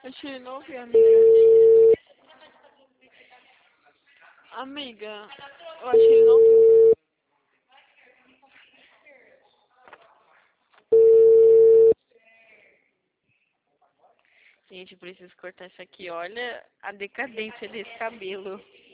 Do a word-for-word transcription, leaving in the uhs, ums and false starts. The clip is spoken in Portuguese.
Achei não vi, amiga. Amiga, eu achei ele não viu. Gente, preciso cortar isso aqui. Olha a decadência desse cabelo.